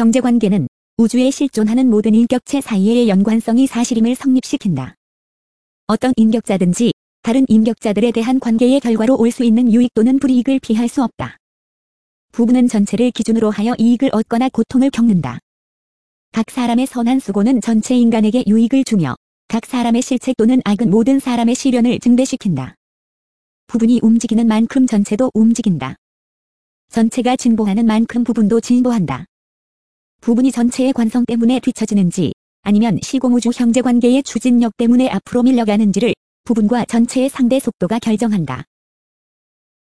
형제관계는 우주에 실존하는 모든 인격체 사이의 연관성이 사실임을 성립시킨다. 어떤 인격자든지 다른 인격자들에 대한 관계의 결과로 올 수 있는 유익 또는 불이익을 피할 수 없다. 부부는 전체를 기준으로 하여 이익을 얻거나 고통을 겪는다. 각 사람의 선한 수고는 전체 인간에게 유익을 주며 각 사람의 실책 또는 악은 모든 사람의 시련을 증대시킨다. 부분이 움직이는 만큼 전체도 움직인다. 전체가 진보하는 만큼 부분도 진보한다. 부분이 전체의 관성 때문에 뒤처지는지 아니면 시공우주 형제관계의 추진력 때문에 앞으로 밀려가는지를 부분과 전체의 상대 속도가 결정한다.